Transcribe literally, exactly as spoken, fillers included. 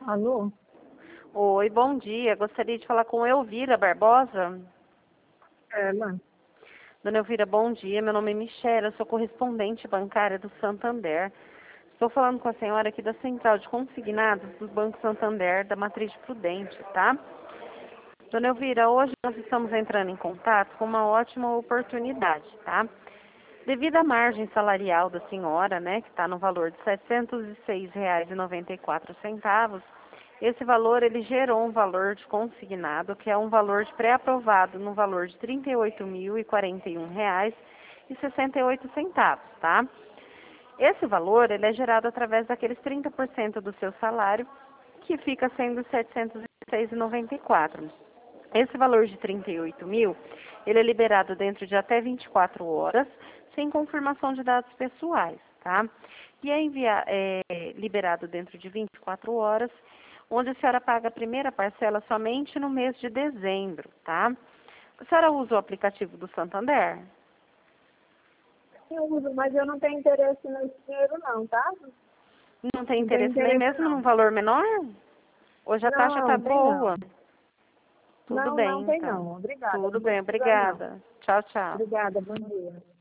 Alô? Oi, bom dia. Gostaria de falar com Elvira Barbosa. Ela? Dona Elvira, bom dia. Meu nome é Michela, eu sou correspondente bancária do Santander. Estou falando com a senhora aqui da Central de Consignados do Banco Santander, da Matriz Prudente, tá? Dona Elvira, hoje nós estamos entrando em contato com uma ótima oportunidade, tá? Devido à margem salarial da senhora, né, que está no valor de setecentos e seis reais e noventa e quatro centavos, esse valor ele gerou um valor de consignado, que é um valor de pré-aprovado no valor de trinta e oito mil e quarenta e um reais e sessenta e oito centavos, tá? Esse valor ele é gerado através daqueles trinta por cento do seu salário, que fica sendo setecentos e seis reais e noventa e quatro centavos. Esse valor de trinta e oito mil, ele é liberado dentro de até vinte e quatro horas, sem confirmação de dados pessoais, tá? E é, envia, é liberado dentro de vinte e quatro horas, onde a senhora paga a primeira parcela somente no mês de dezembro, tá? A senhora usa o aplicativo do Santander? Eu uso, mas eu não tenho interesse nesse dinheiro não, tá? Não tem Não tenho interesse nem interesse mesmo num não. valor menor? Hoje a taxa tá Não, tem boa. não. Tudo Não, não bem, tem então. não. Obrigada, Tudo não bem, precisa não. obrigada. Tchau, tchau. Obrigada, bom dia.